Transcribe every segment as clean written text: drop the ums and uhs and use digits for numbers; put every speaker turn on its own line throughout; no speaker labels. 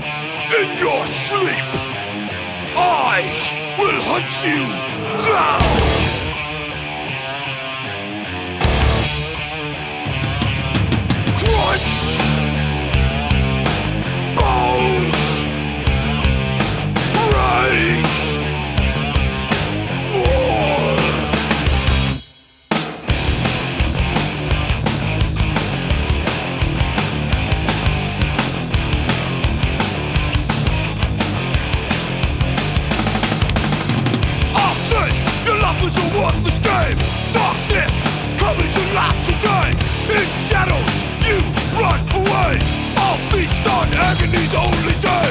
In your sleep, I will hunt you down. Crunch, bones, rage, war. Your life was a worthless game. Darkness covers your life today. In shadows you run away. I'll feast on agony's only day.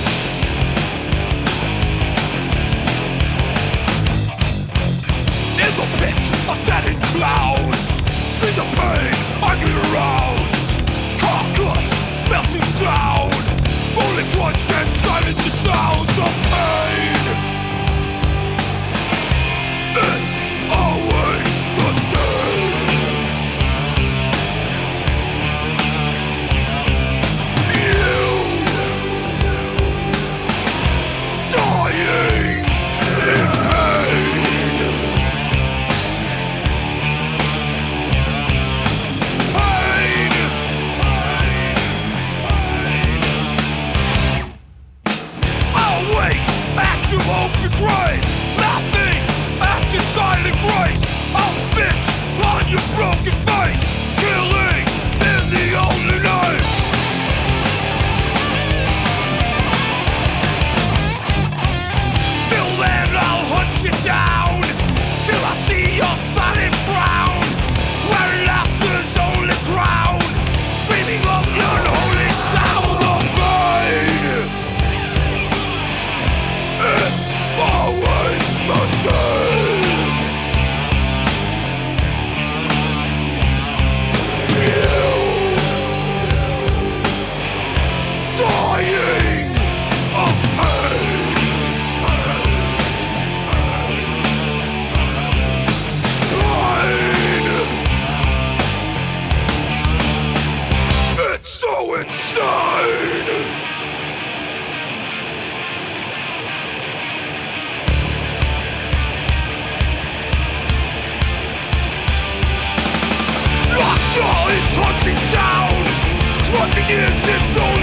In the pits of sanding clouds, scream the pain I get aroused. Carcass melting down. Only crunch can silence the sounds of pain. It's always the same. You dying in pain. Pain. I'll wait at your open grave, laughing at your silent grace. I'll spit on your broken face, killing in the only name. Till then I'll hunt you down, till I see your silent frown, where laughter's only crown, screaming of the unholy sound of pain. It's always the same. Dying of pain. Pain. It's so insane. Lockjaw is hunting down, crunching is its own